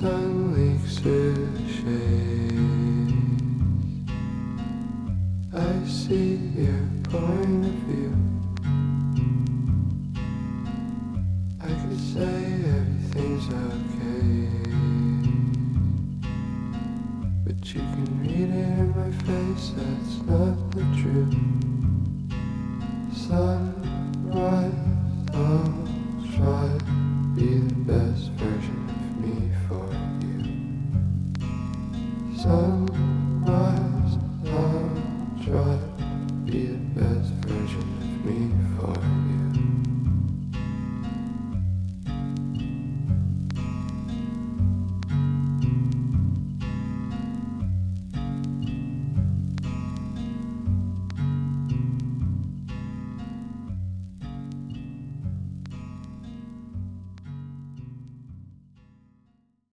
sun leaks through the shades. I see your point of view. I could say everything's okay, but you can read it in my face, that's not the truth. Sunrise, I'll try to be the best version of me for you. Sunrise.